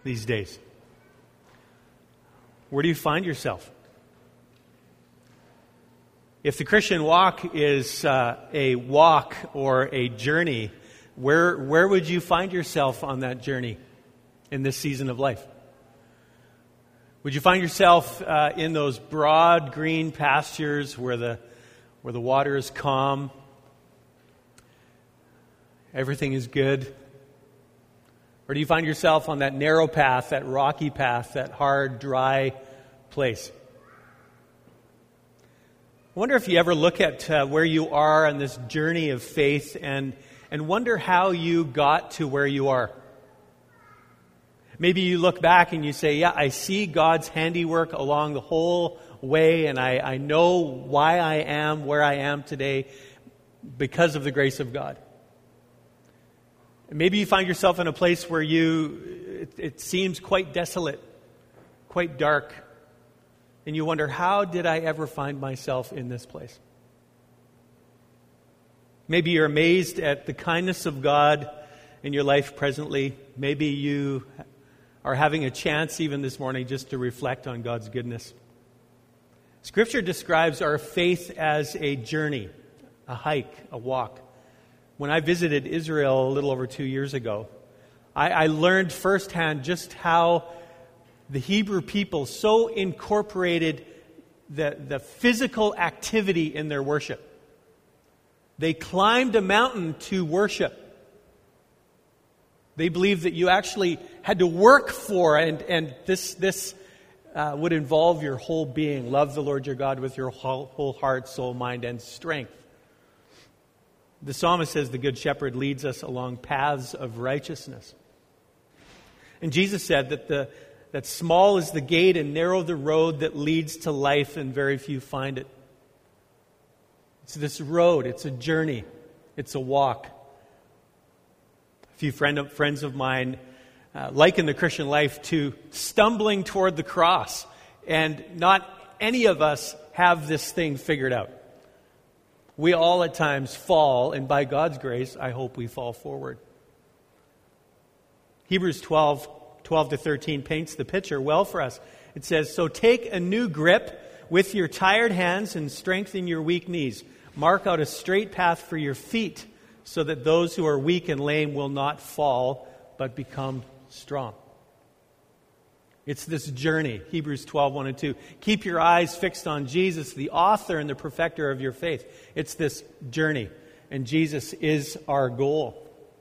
these days? Where do you find yourself? If the Christian walk is a walk or a journey, where would you find yourself on that journey in this season of life? Would you find yourself in those broad green pastures where the water is calm, everything is good? Or do you find yourself on that narrow path, that rocky path, that hard, dry place? I wonder if you ever look at where you are on this journey of faith and wonder how you got to where you are. Maybe you look back and you say, yeah, I see God's handiwork along the whole way, and I know why I am where I am today because of the grace of God. Maybe you find yourself in a place where it seems quite desolate, quite dark, and you wonder, how did I ever find myself in this place? Maybe you're amazed at the kindness of God in your life presently. Maybe you are having a chance even this morning just to reflect on God's goodness. Scripture describes our faith as a journey, a hike, a walk. When I visited Israel a little over 2 years ago, I learned firsthand just how the Hebrew people so incorporated the physical activity in their worship. They climbed a mountain to worship. They believed that you actually had to work for, and this would involve your whole being. Love the Lord your God with your whole heart, soul, mind, and strength. The psalmist says the Good Shepherd leads us along paths of righteousness. And Jesus said that small is the gate and narrow the road that leads to life, and very few find it. It's this road, it's a journey, it's a walk. A few friends of mine liken the Christian life to stumbling toward the cross, and not any of us have this thing figured out. We all at times fall, and by God's grace, I hope we fall forward. Hebrews 12-13 paints the picture well for us. It says, so take a new grip with your tired hands and strengthen your weak knees. Mark out a straight path for your feet so that those who are weak and lame will not fall but become strong. It's this journey, Hebrews 12:1 and 2. Keep your eyes fixed on Jesus, the author and the perfecter of your faith. It's this journey, and Jesus is our goal.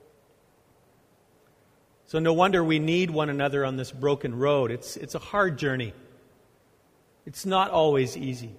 So no wonder we need one another on this broken road. It's a hard journey. It's not always easy.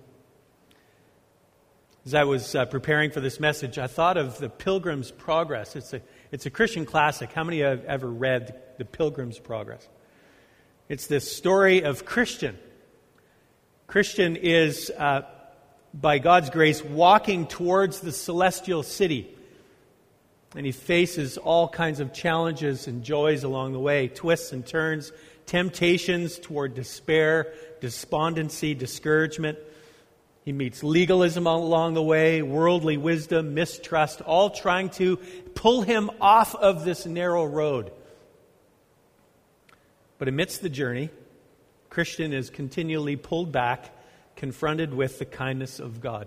As I was preparing for this message, I thought of The Pilgrim's Progress. It's a Christian classic. How many have ever read The Pilgrim's Progress? It's this story of Christian. Christian is, by God's grace, walking towards the celestial city. And he faces all kinds of challenges and joys along the way, twists and turns, temptations toward despair, despondency, discouragement. He meets legalism along the way, worldly wisdom, mistrust, all trying to pull him off of this narrow road. But amidst the journey, Christian is continually pulled back, confronted with the kindness of God.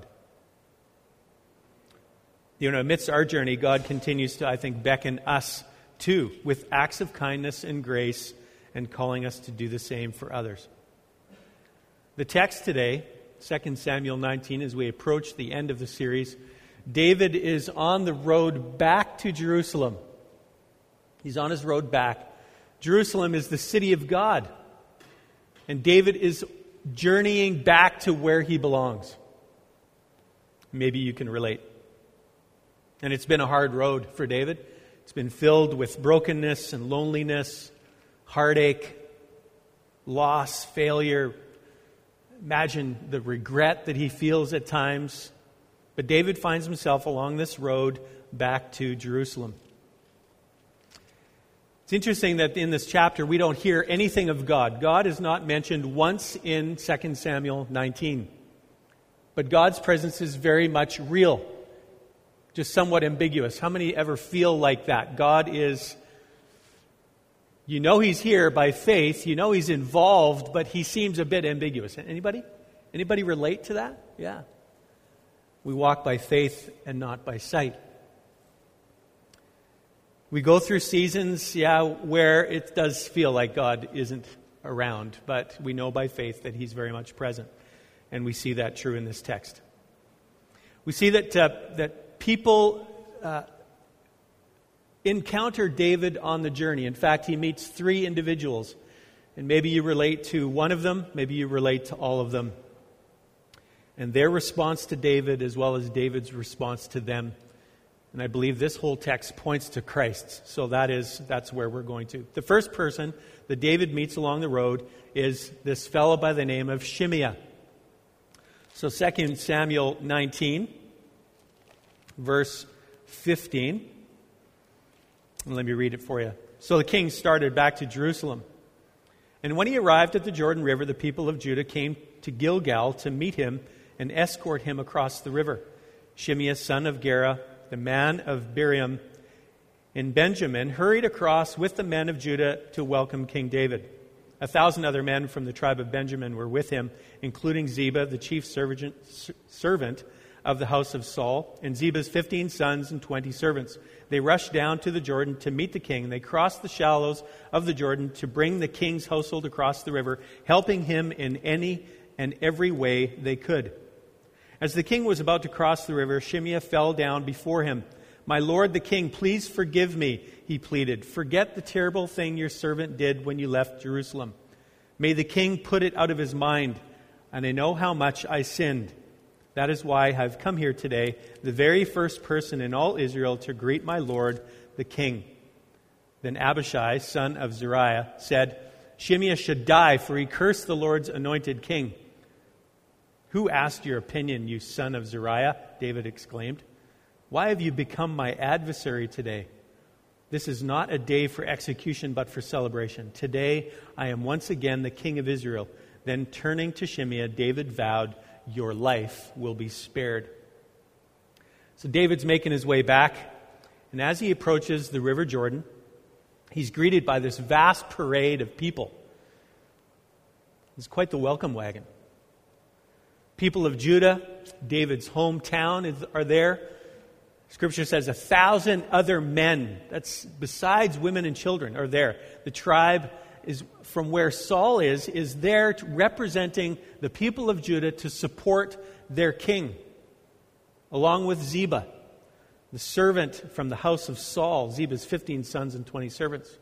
Amidst our journey, God continues to, I think, beckon us too with acts of kindness and grace and calling us to do the same for others. The text today, 2 Samuel 19, as we approach the end of the series, David is on the road back to Jerusalem. He's on his road back. Jerusalem is the city of God. And David is journeying back to where he belongs. Maybe you can relate. And it's been a hard road for David. It's been filled with brokenness and loneliness, heartache, loss, failure. Imagine the regret that he feels at times. But David finds himself along this road back to Jerusalem. It's interesting that in this chapter we don't hear anything of God. God is not mentioned once in 2 Samuel 19. But God's presence is very much real, just somewhat ambiguous. How many ever feel like that? God is You know he's here by faith. You know he's involved, but he seems a bit ambiguous. Anybody? Anybody relate to that? Yeah. We walk by faith and not by sight. We go through seasons, where it does feel like God isn't around, but we know by faith that he's very much present. And we see that true in this text. We see that people encounter David on the journey. In fact, he meets 3 individuals. And maybe you relate to one of them, maybe you relate to all of them. And their response to David as well as David's response to them. And I believe this whole text points to Christ. So that's where we're going to. The first person that David meets along the road is this fellow by the name of Shimei. So 2 Samuel 19, verse 15. And let me read it for you. So the king started back to Jerusalem. And when he arrived at the Jordan River, the people of Judah came to Gilgal to meet him and escort him across the river. Shimei, son of Gera, the man of Beriam in Benjamin, hurried across with the men of Judah to welcome King David. 1,000 other men from the tribe of Benjamin were with him, including Ziba, the chief servant of the house of Saul, and Ziba's 15 sons and 20 servants. They rushed down to the Jordan to meet the king. They crossed the shallows of the Jordan to bring the king's household across the river, helping him in any and every way they could. As the king was about to cross the river, Shimei fell down before him. "My lord the king, please forgive me," he pleaded. "Forget the terrible thing your servant did when you left Jerusalem. May the king put it out of his mind, and I know how much I sinned. That is why I've come here today, the very first person in all Israel to greet my lord the king." Then Abishai, son of Zeruiah, said, "Shimei should die, for he cursed the Lord's anointed king." "Who asked your opinion, you son of Zeruiah?" David exclaimed. "Why have you become my adversary today? This is not a day for execution, but for celebration. Today I am once again the king of Israel." Then turning to Shimei, David vowed, "Your life will be spared." So David's making his way back, and as he approaches the River Jordan, he's greeted by this vast parade of people. It's quite the welcome wagon. People of Judah, David's hometown, are there. Scripture says 1,000 other men, that's besides women and children, are there. The tribe is from where Saul is there representing the people of Judah to support their king, along with Ziba, the servant from the house of Saul, Ziba's 15 sons and 20 servants.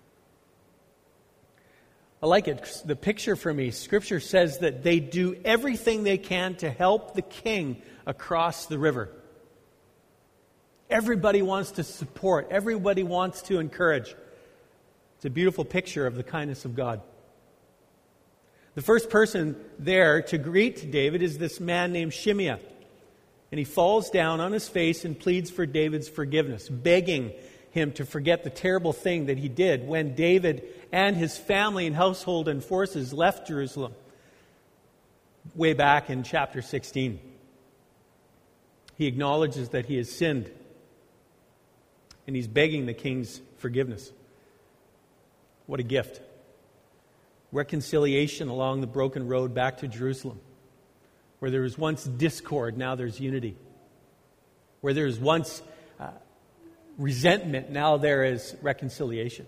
I like it. The picture for me, Scripture says that they do everything they can to help the king across the river. Everybody wants to support. Everybody wants to encourage. It's a beautiful picture of the kindness of God. The first person there to greet David is this man named Shimei. And he falls down on his face and pleads for David's forgiveness, begging him to forget the terrible thing that he did when David and his family and household and forces left Jerusalem way back in chapter 16. He acknowledges that he has sinned, and he's begging the king's forgiveness. What a gift. Reconciliation along the broken road back to Jerusalem. Where there was once discord, now there's unity. Where there was once resentment, now there is reconciliation.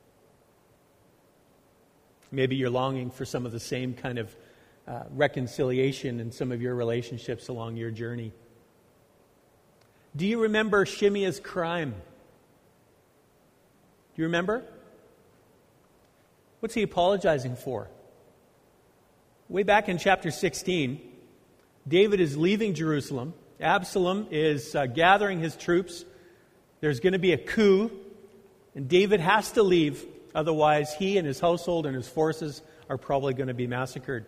Maybe you're longing for some of the same kind of reconciliation in some of your relationships along your journey. Do you remember Shimei's crime? Do you remember? What's he apologizing for? Way back in chapter 16, David is leaving Jerusalem. Absalom is gathering his troops. There's going to be a coup, and David has to leave. Otherwise, he and his household and his forces are probably going to be massacred.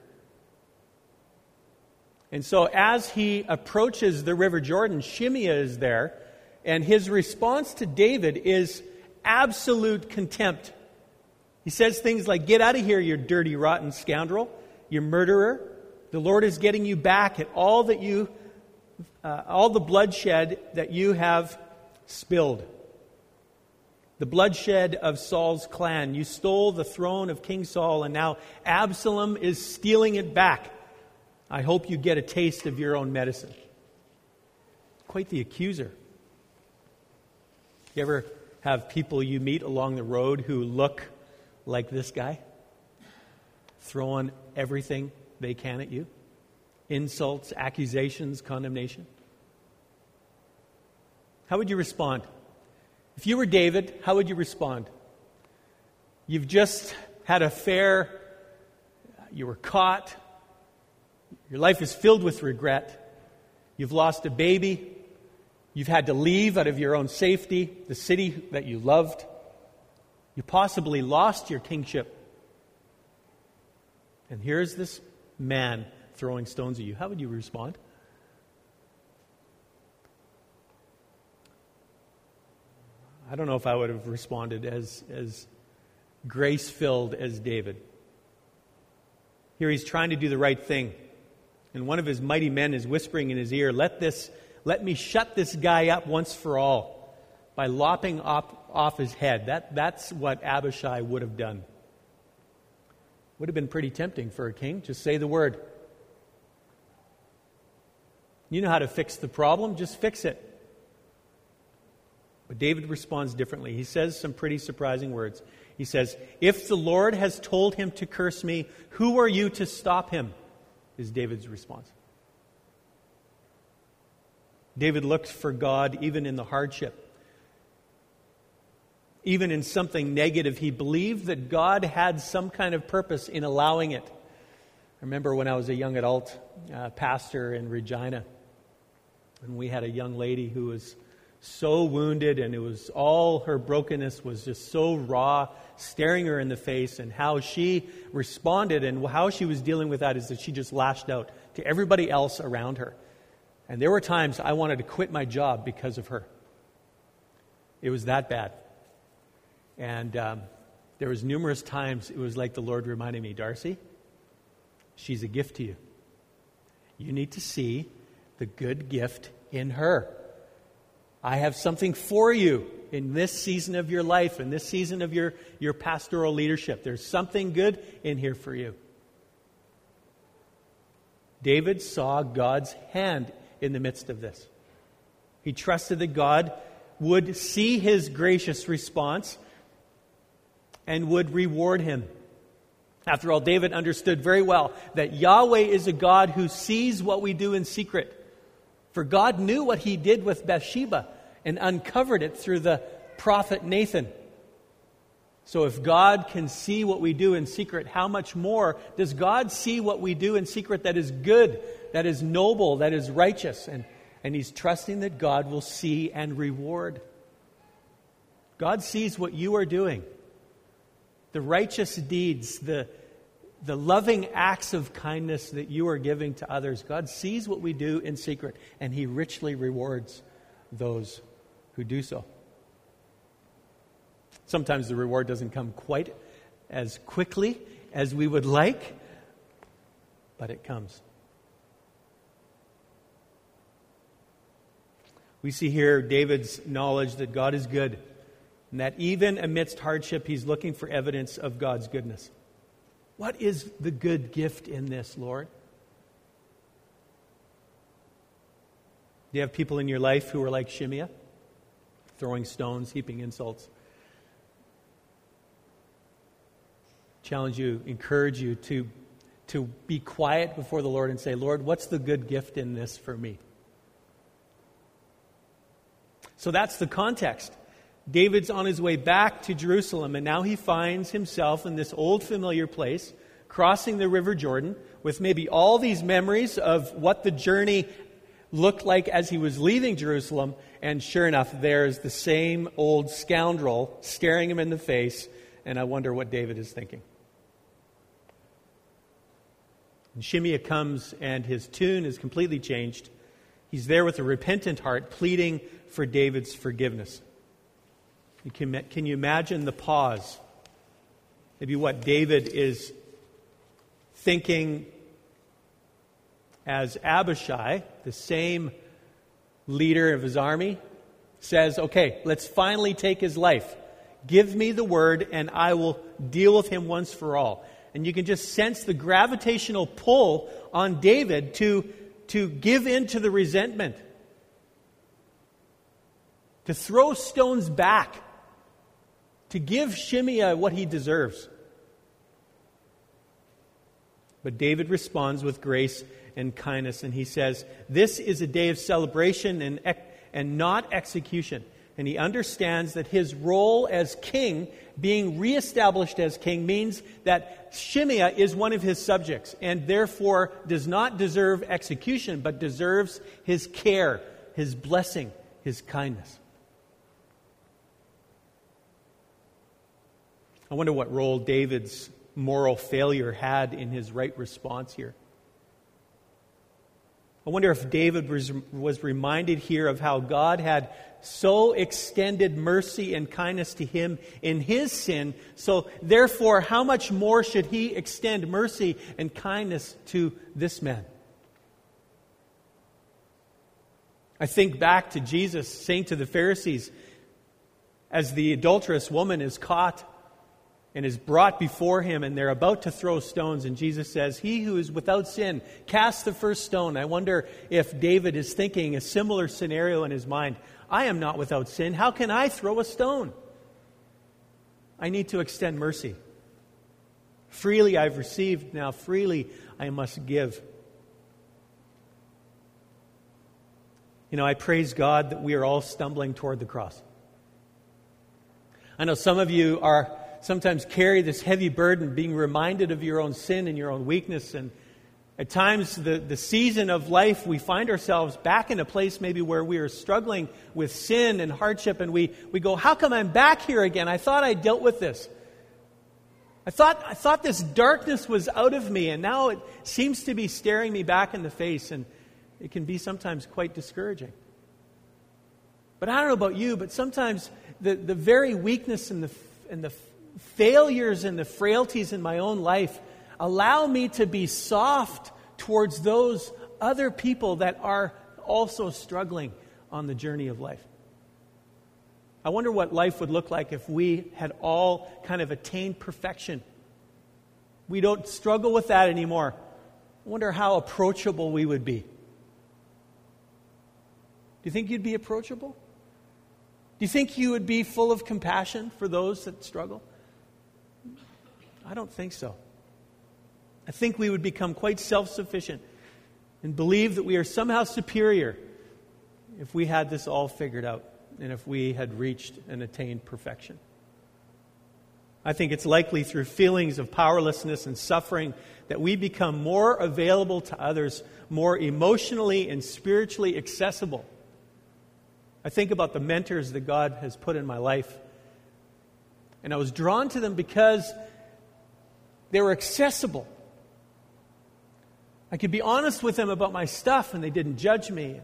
And so as he approaches the River Jordan, Shimei is there, and his response to David is absolute contempt. He says things like, "Get out of here, you dirty, rotten scoundrel, you murderer. The Lord is getting you back at all the bloodshed that you have spilled." the bloodshed of Saul's clan. You stole the throne of King Saul, and now Absalom is stealing it back. I hope you get a taste of your own medicine. Quite the accuser. You ever have people you meet along the road who look like this guy? Throwing everything they can at you? Insults, accusations, condemnation. How would you respond? If you were David, how would you respond? You've just had an affair. You were caught. Your life is filled with regret. You've lost a baby. You've had to leave out of your own safety, the city that you loved. You possibly lost your kingship. And here's this man throwing stones at you. How would you respond? I don't know if I would have responded as grace-filled as David. Here he's trying to do the right thing. And one of his mighty men is whispering in his ear, let me shut this guy up once for all by lopping off his head. That's what Abishai would have done. Would have been pretty tempting for a king. Just say the word. You know how to fix the problem. Just fix it. But David responds differently. He says some pretty surprising words. He says, if the Lord has told him to curse me, who are you to stop him? Is David's response. David looked for God even in the hardship. Even in something negative, he believed that God had some kind of purpose in allowing it. I remember when I was a young adult pastor in Regina, and we had a young lady who was so wounded, and it was all her brokenness was just so raw, staring her in the face, and how she responded and how she was dealing with that is that she just lashed out to everybody else around her. And there were times I wanted to quit my job because of her. It was that bad. And there was numerous times it was like the Lord reminded me, Darcy, she's a gift to you. You need to see the good gift in her. I have something for you in this season of your life, in this season of your pastoral leadership. There's something good in here for you. David saw God's hand in the midst of this. He trusted that God would see his gracious response and would reward him. After all, David understood very well that Yahweh is a God who sees what we do in secret. For God knew what he did with Bathsheba and uncovered it through the prophet Nathan. So if God can see what we do in secret, how much more does God see what we do in secret that is good, that is noble, that is righteous? And he's trusting that God will see and reward. God sees what you are doing. The righteous deeds, the loving acts of kindness that you are giving to others. God sees what we do in secret, and he richly rewards those who do so. Sometimes the reward doesn't come quite as quickly as we would like, but it comes. We see here David's knowledge that God is good, and that even amidst hardship, he's looking for evidence of God's goodness. What is the good gift in this, Lord? Do you have people in your life who are like Shimei, throwing stones, heaping insults? Challenge you, encourage you to be quiet before the Lord and say, Lord, what's the good gift in this for me? So that's the context. David's on his way back to Jerusalem, and now he finds himself in this old familiar place, crossing the River Jordan, with maybe all these memories of what the journey looked like as he was leaving Jerusalem, and sure enough, there's the same old scoundrel staring him in the face, and I wonder what David is thinking. And Shimei comes, and his tune is completely changed. He's there with a repentant heart, pleading for David's forgiveness. Can you imagine the pause? Maybe what David is thinking as Abishai, the same leader of his army, says, okay, let's finally take his life. Give me the word and I will deal with him once for all. And you can just sense the gravitational pull on David to give in to the resentment. To throw stones back. To give Shimei what he deserves. But David responds with grace and kindness, and he says, this is a day of celebration and not execution. And he understands that his role as king, being reestablished as king, means that Shimei is one of his subjects, and therefore does not deserve execution, but deserves his care, his blessing, his kindness. I wonder what role David's moral failure had in his right response here. I wonder if David was reminded here of how God had so extended mercy and kindness to him in his sin, so therefore how much more should he extend mercy and kindness to this man? I think back to Jesus saying to the Pharisees, as the adulterous woman is caught and is brought before him, and they're about to throw stones, and Jesus says, he who is without sin, cast the first stone. I wonder if David is thinking a similar scenario in his mind. I am not without sin. How can I throw a stone? I need to extend mercy. Freely I've received, now freely I must give. You know, I praise God that we are all stumbling toward the cross. I know some of you are sometimes carry this heavy burden, being reminded of your own sin and your own weakness. And at times, the season of life, we find ourselves back in a place maybe where we are struggling with sin and hardship. And we go, how come I'm back here again? I thought I dealt with this. I thought this darkness was out of me, and now it seems to be staring me back in the face. And it can be sometimes quite discouraging. But I don't know about you, but sometimes the very weakness and the failures and the frailties in my own life allow me to be soft towards those other people that are also struggling on the journey of life. I wonder what life would look like if we had all kind of attained perfection. We don't struggle with that anymore. I wonder how approachable we would be. Do you think you'd be approachable? Do you think you would be full of compassion for those that struggle? I don't think so. I think we would become quite self-sufficient and believe that we are somehow superior if we had this all figured out and if we had reached and attained perfection. I think it's likely through feelings of powerlessness and suffering that we become more available to others, more emotionally and spiritually accessible. I think about the mentors that God has put in my life, and I was drawn to them because they were accessible. I could be honest with them about my stuff and they didn't judge me.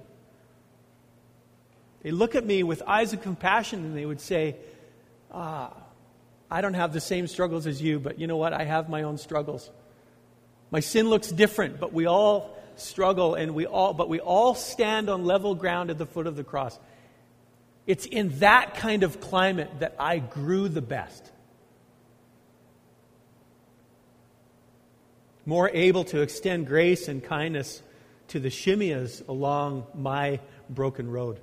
They look at me with eyes of compassion and they would say, I don't have the same struggles as you, but you know what? I have my own struggles. My sin looks different, but we all struggle and we all stand on level ground at the foot of the cross. It's in that kind of climate that I grew the best. More able to extend grace and kindness to the Shimei's along my broken road.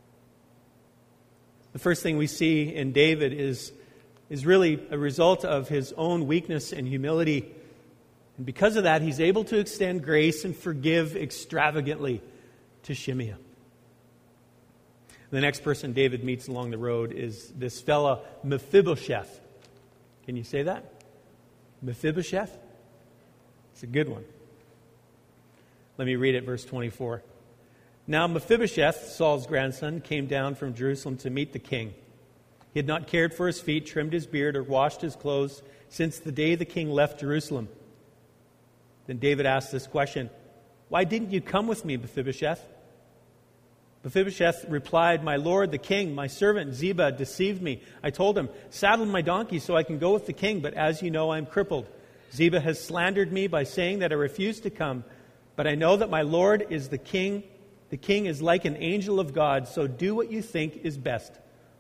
The first thing we see in David is really a result of his own weakness and humility. And because of that, he's able to extend grace and forgive extravagantly to Shimei. The next person David meets along the road is this fellow Mephibosheth. Can you say that? Mephibosheth? It's a good one. Let me read it, verse 24. Now Mephibosheth, Saul's grandson, came down from Jerusalem to meet the king. He had not cared for his feet, trimmed his beard, or washed his clothes since the day the king left Jerusalem. Then David asked this question, "Why didn't you come with me, Mephibosheth?" Mephibosheth replied, "My lord, the king, my servant Ziba deceived me. I told him, 'Saddle my donkey so I can go with the king,' but as you know, I am crippled. Ziba has slandered me by saying that I refused to come. But I know that my lord is the king. The king is like an angel of God, so do what you think is best.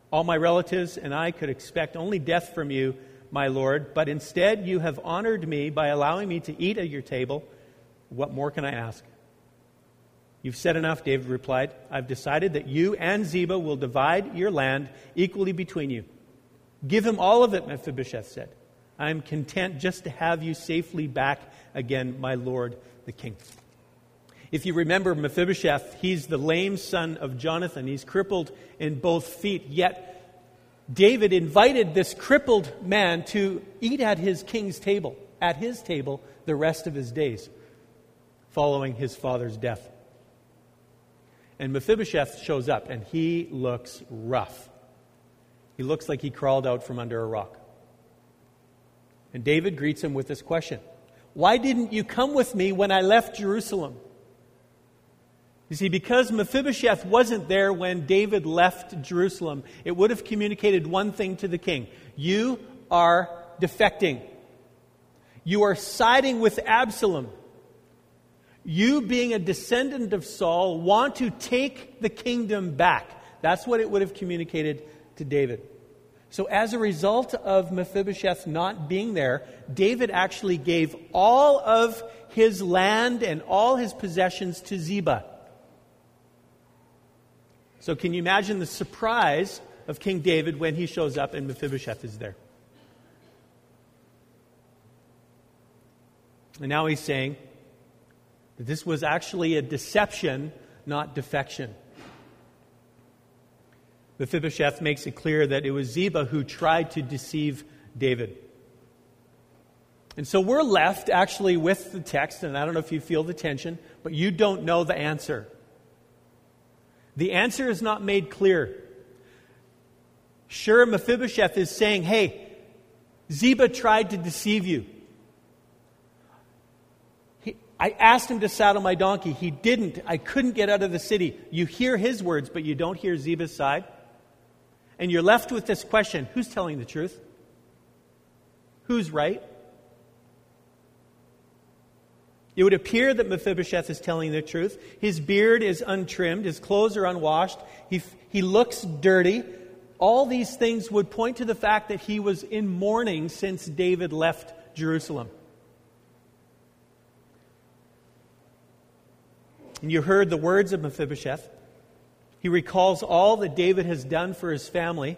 All my relatives and I could expect only death from you, my Lord, but instead you have honored me by allowing me to eat at your table. What more can I ask?" "You've said enough," David replied. "I've decided that you and Ziba will divide your land equally between you." "Give him all of it," Mephibosheth said. "I am content just to have you safely back again, my lord the king." If you remember Mephibosheth, he's the lame son of Jonathan. He's crippled in both feet. Yet David invited this crippled man to eat at his king's table, at his table, the rest of his days, following his father's death. And Mephibosheth shows up, and he looks rough. He looks like he crawled out from under a rock. And David greets him with this question: "Why didn't you come with me when I left Jerusalem?" You see, because Mephibosheth wasn't there when David left Jerusalem, it would have communicated one thing to the king: you are defecting. You are siding with Absalom. You, being a descendant of Saul, want to take the kingdom back. That's what it would have communicated to David. So as a result of Mephibosheth not being there, David actually gave all of his land and all his possessions to Ziba. So can you imagine the surprise of King David when he shows up and Mephibosheth is there? And now he's saying that this was actually a deception, not defection. Mephibosheth makes it clear that it was Ziba who tried to deceive David. And so we're left actually with the text, and I don't know if you feel the tension, but you don't know the answer. The answer is not made clear. Sure, Mephibosheth is saying, "Hey, Ziba tried to deceive you. I asked him to saddle my donkey. He didn't. I couldn't get out of the city." You hear his words, but you don't hear Ziba's side. And you're left with this question: who's telling the truth? Who's right? It would appear that Mephibosheth is telling the truth. His beard is untrimmed. His clothes are unwashed. He looks dirty. All these things would point to the fact that he was in mourning since David left Jerusalem. And you heard the words of Mephibosheth. He recalls all that David has done for his family.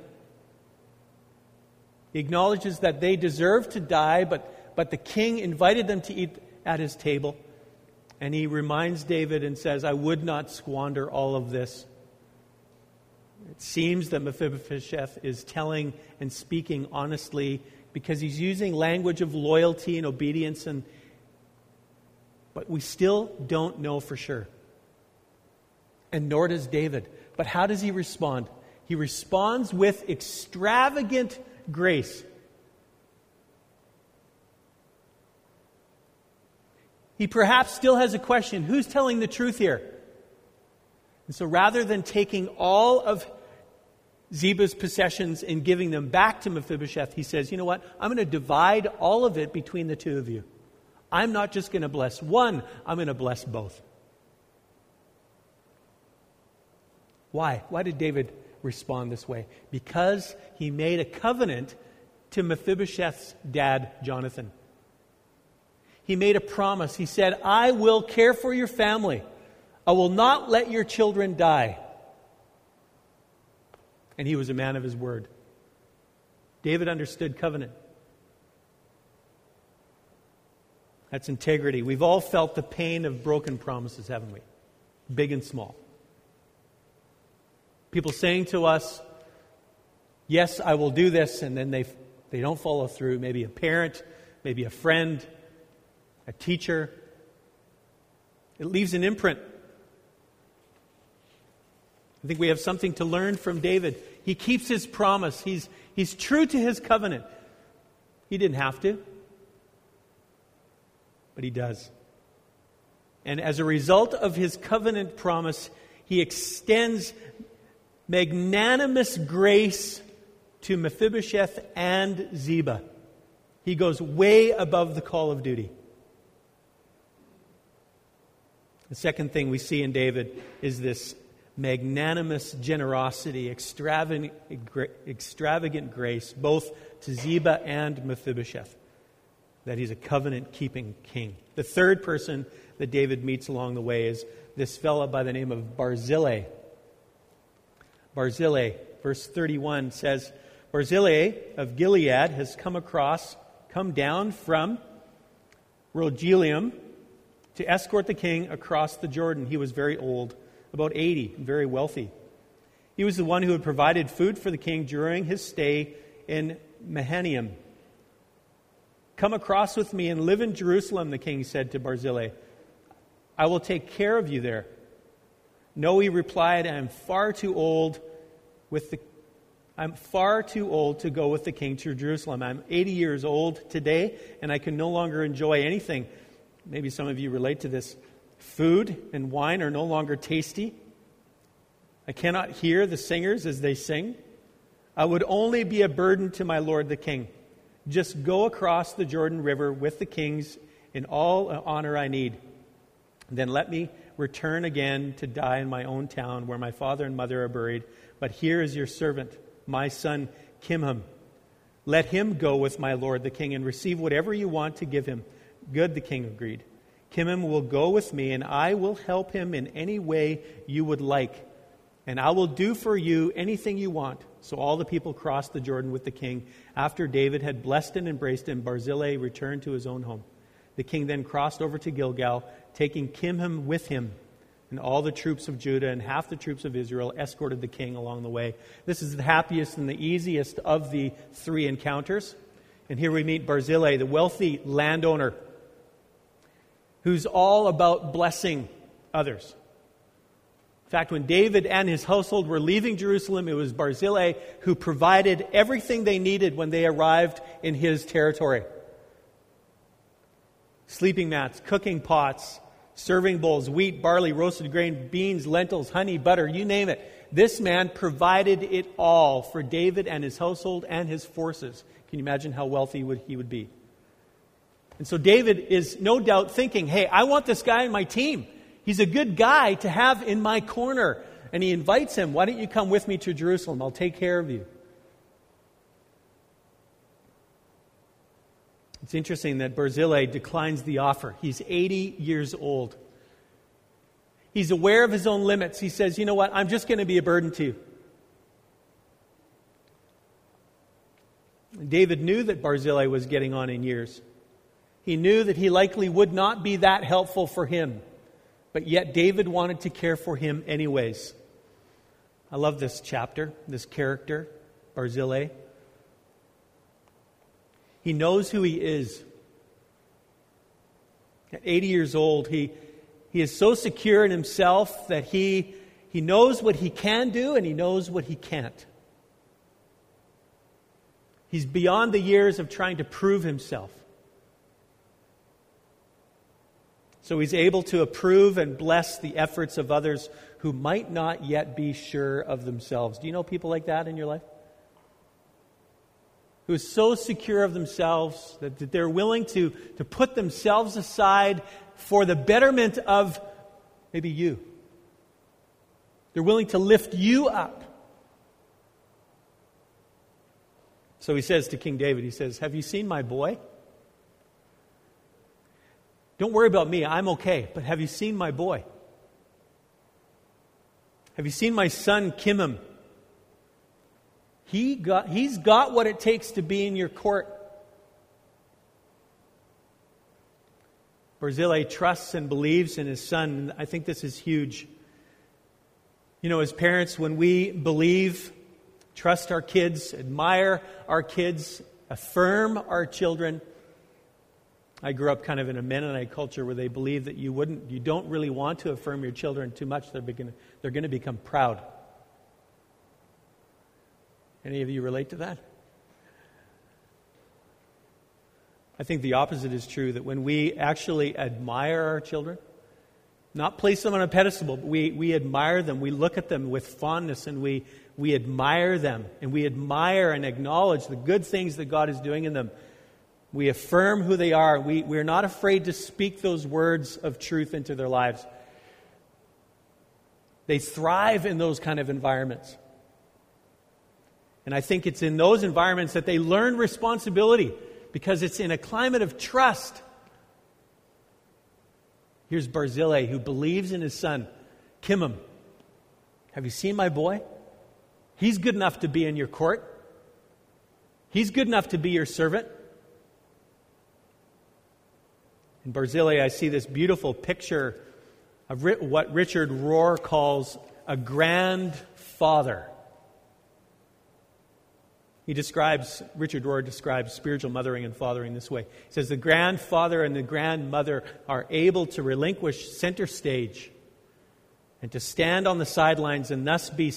He acknowledges that they deserve to die, but the king invited them to eat at his table. And he reminds David and says, "I would not squander all of this." It seems that Mephibosheth is telling and speaking honestly because he's using language of loyalty and obedience, but we still don't know for sure. And nor does David. But how does he respond? He responds with extravagant grace. He perhaps still has a question: who's telling the truth here? And so rather than taking all of Ziba's possessions and giving them back to Mephibosheth, he says, "You know what? I'm going to divide all of it between the two of you. I'm not just going to bless one, I'm going to bless both." Why? Why did David respond this way? Because he made a covenant to Mephibosheth's dad, Jonathan. He made a promise. He said, "I will care for your family. I will not let your children die." And he was a man of his word. David understood covenant. That's integrity. We've all felt the pain of broken promises, haven't we? Big and small. People saying to us, "Yes, I will do this," and then they don't follow through. Maybe a parent, maybe a friend, a teacher. It leaves an imprint. I think we have something to learn from David. He keeps his promise. He's true to his covenant. He didn't have to, but he does. And as a result of his covenant promise, he extends magnanimous grace to Mephibosheth and Ziba. He goes way above the call of duty. The second thing we see in David is this magnanimous generosity, extravagant grace, both to Ziba and Mephibosheth, that he's a covenant-keeping king. The third person that David meets along the way is this fellow by the name of Barzillai. Barzillai, verse 31 says, Barzillai of Gilead has come down from Rogelim to escort the king across the Jordan. He was very old, about 80, and very wealthy. He was the one who had provided food for the king during his stay in Mahanaim. Come across with me and live in Jerusalem, the king said to Barzillai. I will take care of you there. No, he replied, I'm far too old to go with the king to Jerusalem. I'm 80 years old today, and I can no longer enjoy anything. Maybe some of you relate to this. Food and wine are no longer tasty. I cannot hear the singers as they sing. I would only be a burden to my lord the king. Just go across the Jordan River with the kings in all honor I need. Then let me return again to die in my own town where my father and mother are buried. But here is your servant, my son Kimham. Let him go with my lord the king and receive whatever you want to give him. Good, the king agreed. Kimham will go with me, and I will help him in any way you would like. And I will do for you anything you want. So all the people crossed the Jordan with the king. After David had blessed and embraced him, Barzillai returned to his own home. The king then crossed over to Gilgal, taking Kimham with him. And all the troops of Judah and half the troops of Israel escorted the king along the way. This is the happiest and the easiest of the three encounters. And here we meet Barzillai, the wealthy landowner, who's all about blessing others. In fact, when David and his household were leaving Jerusalem, it was Barzillai who provided everything they needed when they arrived in his territory. Sleeping mats, cooking pots, serving bowls, wheat, barley, roasted grain, beans, lentils, honey, butter, you name it. This man provided it all for David and his household and his forces. Can you imagine how wealthy he would be? And so David is no doubt thinking, hey, I want this guy in my team. He's a good guy to have in my corner. And he invites him, why don't you come with me to Jerusalem? I'll take care of you. It's interesting that Barzillai declines the offer. He's 80 years old. He's aware of his own limits. He says, you know what, I'm just going to be a burden to you. David knew that Barzillai was getting on in years. He knew that he likely would not be that helpful for him. But yet David wanted to care for him anyways. I love this chapter, this character, Barzillai. He knows who he is. At 80 years old, he is so secure in himself that he knows what he can do and he knows what he can't. He's beyond the years of trying to prove himself. So he's able to approve and bless the efforts of others who might not yet be sure of themselves. Do you know people like that in your life? Who are so secure of themselves that they're willing to put themselves aside for the betterment of maybe you. They're willing to lift you up. So he says to King David, he says, have you seen my boy? Don't worry about me, I'm okay, but have you seen my boy? Have you seen my son Kimham? He's got what it takes to be in your court. Barzillai trusts and believes in his son. I think this is huge. You know, as parents, when we believe, trust our kids, admire our kids, affirm our children. I grew up kind of in a Mennonite culture where they believe that you don't really want to affirm your children too much. They're going to become proud. Any of you relate to that? I think the opposite is true, that when we actually admire our children, not place them on a pedestal, but we admire them, we look at them with fondness and we admire them, and we admire and acknowledge the good things that God is doing in them. We affirm who they are. We're not afraid to speak those words of truth into their lives. They thrive in those kind of environments. And I think it's in those environments that they learn responsibility, because it's in a climate of trust. Here's Barzillai, who believes in his son, Kimham. Have you seen my boy? He's good enough to be in your court. He's good enough to be your servant. In Barzillai, I see this beautiful picture of what Richard Rohr calls a grandfather. Richard Rohr describes spiritual mothering and fathering this way. He says, the grandfather and the grandmother are able to relinquish center stage and to stand on the sidelines and thus be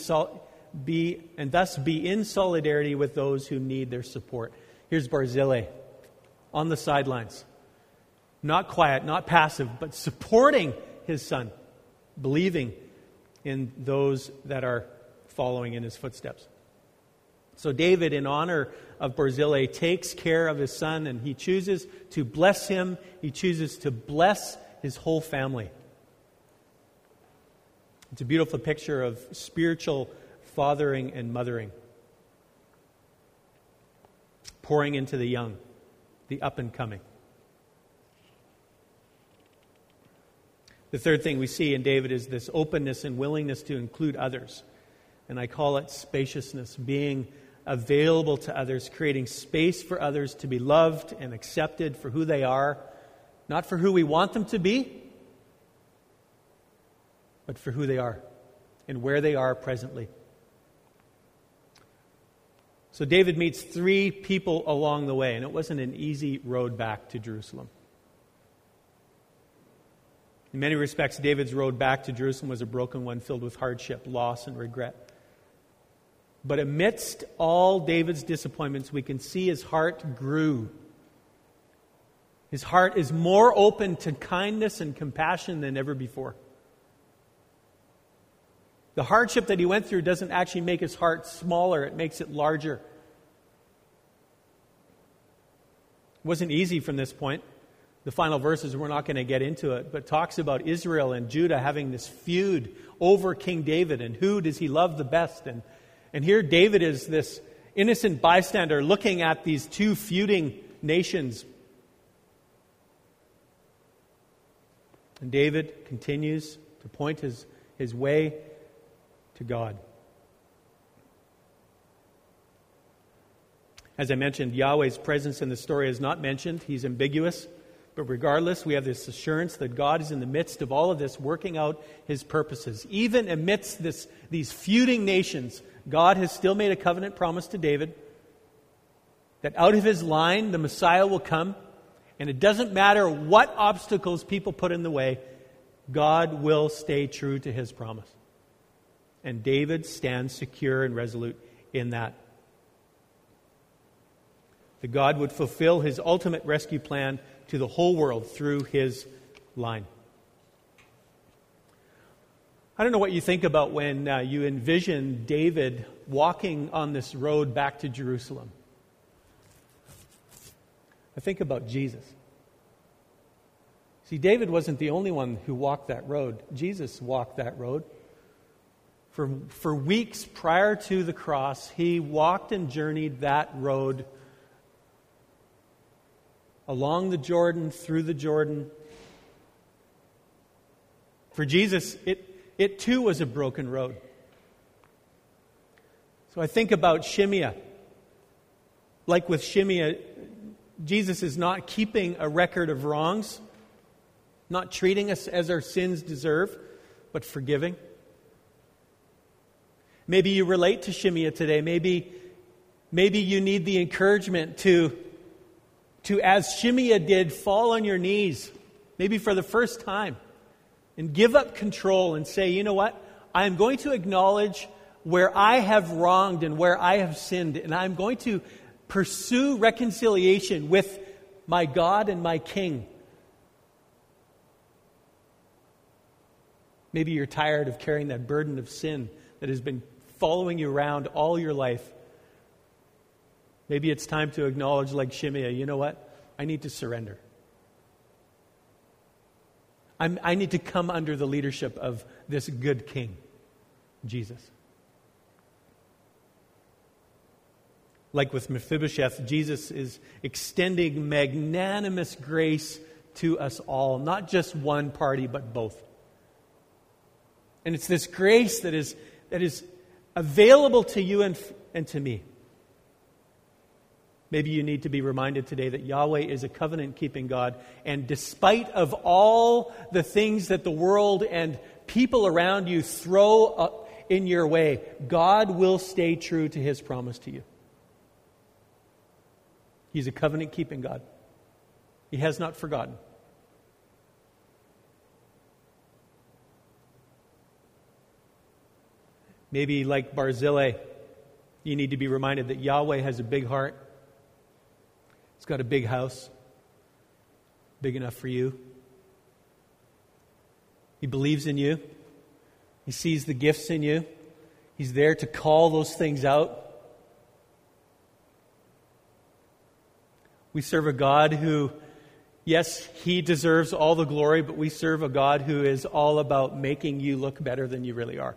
in solidarity with those who need their support. Here's Barzillai on the sidelines. Not quiet, not passive, but supporting his son, believing in those that are following in his footsteps. So David, in honor of Barzillai, takes care of his son, and he chooses to bless him. He chooses to bless his whole family. It's a beautiful picture of spiritual fathering and mothering. Pouring into the young, the up and coming. The third thing we see in David is this openness and willingness to include others. And I call it spaciousness, being available to others, creating space for others to be loved and accepted for who they are, not for who we want them to be, but for who they are and where they are presently. So David meets 3 people along the way, and it wasn't an easy road back to Jerusalem. In many respects, David's road back to Jerusalem was a broken one, filled with hardship, loss, and regret. But amidst all David's disappointments, we can see his heart grew. His heart is more open to kindness and compassion than ever before. The hardship that he went through doesn't actually make his heart smaller, it makes it larger. It wasn't easy from this point. The final verses, we're not going to get into it, but talks about Israel and Judah having this feud over King David, and who does he love the best. And here David is this innocent bystander looking at these 2 feuding nations. And David continues to point his way to God. As I mentioned, Yahweh's presence in the story is not mentioned. He's ambiguous. But regardless, we have this assurance that God is in the midst of all of this, working out His purposes. Even amidst these feuding nations, God has still made a covenant promise to David that out of his line, the Messiah will come. And it doesn't matter what obstacles people put in the way, God will stay true to His promise. And David stands secure and resolute in that. That God would fulfill His ultimate rescue plan to the whole world through his line. I don't know what you think about when you envision David walking on this road back to Jerusalem. I think about Jesus. See, David wasn't the only one who walked that road. Jesus walked that road. For weeks prior to the cross, He walked and journeyed that road along the Jordan, through the Jordan. For Jesus, it too was a broken road. So I think about Shimea. Like with Shimea, Jesus is not keeping a record of wrongs, not treating us as our sins deserve, but forgiving. Maybe you relate to Shimea today. Maybe you need the encouragement to, as Shimea did, fall on your knees, maybe for the first time, and give up control and say, you know what? I am going to acknowledge where I have wronged and where I have sinned, and I'm going to pursue reconciliation with my God and my King. Maybe you're tired of carrying that burden of sin that has been following you around all your life. Maybe it's time to acknowledge, like Shimea, you know what? I need to surrender. I need to come under the leadership of this good King. Jesus. Like with Mephibosheth, Jesus is extending magnanimous grace to us all, not just one party, but both. And it's this grace that is available to you and to me. Maybe you need to be reminded today that Yahweh is a covenant-keeping God, and despite of all the things that the world and people around you throw in your way, God will stay true to His promise to you. He's a covenant-keeping God. He has not forgotten. Maybe like Barzillai, you need to be reminded that Yahweh has a big heart. He's got a big house, big enough for you. He believes in you. He sees the gifts in you. He's there to call those things out. We serve a God who, yes, He deserves all the glory, but we serve a God who is all about making you look better than you really are.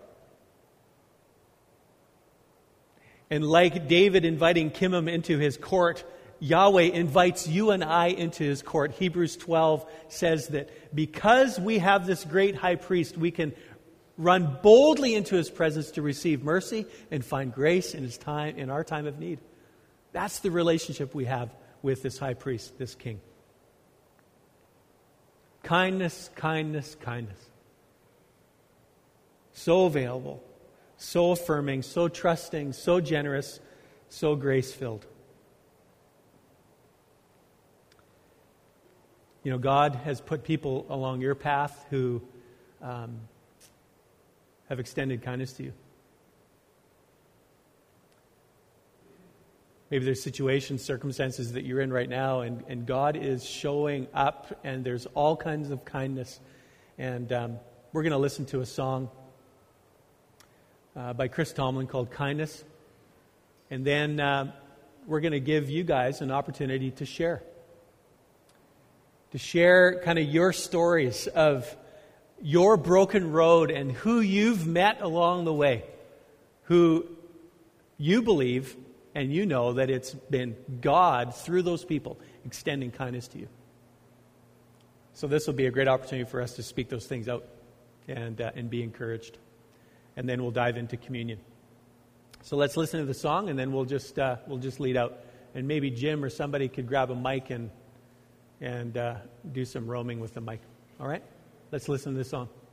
And like David inviting Kimham into his court, Yahweh invites you and I into His court. Hebrews 12 says that because we have this great high priest, we can run boldly into His presence to receive mercy and find grace in our time of need. That's the relationship we have with this high priest, this king. Kindness, kindness, kindness. So available, so affirming, so trusting, so generous, so grace-filled. You know, God has put people along your path who have extended kindness to you. Maybe there's situations, circumstances that you're in right now, and God is showing up, and there's all kinds of kindness. And we're going to listen to a song by Chris Tomlin called Kindness. And then we're going to give you guys an opportunity to share. To share kind of your stories of your broken road and who you've met along the way. Who you believe and you know that it's been God, through those people, extending kindness to you. So this will be a great opportunity for us to speak those things out and be encouraged. And then we'll dive into communion. So let's listen to the song, and then we'll just lead out. And maybe Jim or somebody could grab a mic and do some roaming with the mic. All right? Let's listen to this song.